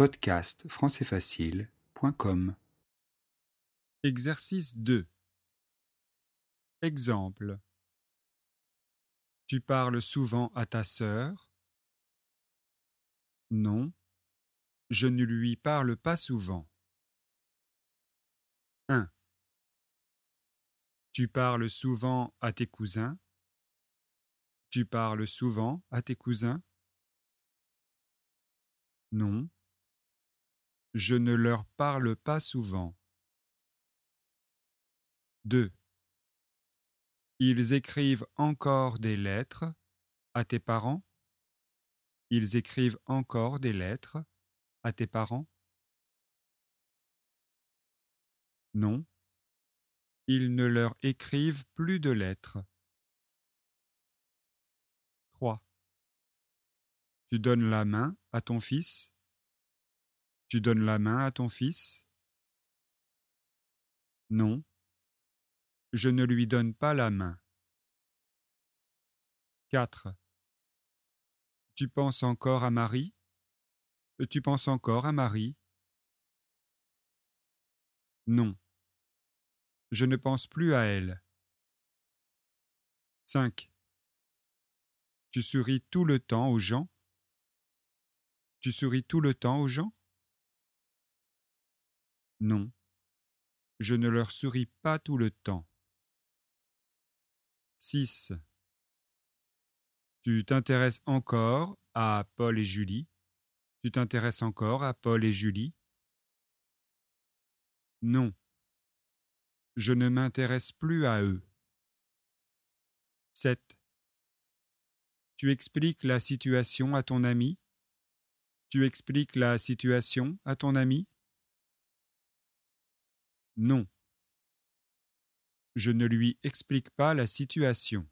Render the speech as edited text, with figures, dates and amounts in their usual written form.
podcast françaisfacile.com. Exercice 2. Exemple. Tu parles souvent à ta sœur? Non, je ne lui parle pas souvent. 1. Tu parles souvent à tes cousins? Tu parles souvent à tes cousins? Non, je ne leur parle pas souvent. 2. Ils écrivent encore des lettres à tes parents? Ils écrivent encore des lettres à tes parents? Non, ils ne leur écrivent plus de lettres. 3. Tu donnes la main à ton fils? Tu donnes la main à ton fils? Non, je ne lui donne pas la main. 4. Tu penses encore à Marie? Tu penses encore à Marie? Non, je ne pense plus à elle. 5. Tu souris tout le temps aux gens? Tu souris tout le temps aux gens? Non, je ne leur souris pas tout le temps. 6. Tu t'intéresses encore à Paul et Julie? Tu t'intéresses encore à Paul et Julie? Non, je ne m'intéresse plus à eux. 7. Tu expliques la situation à ton ami? Tu expliques la situation à ton ami? Non, je ne lui explique pas la situation.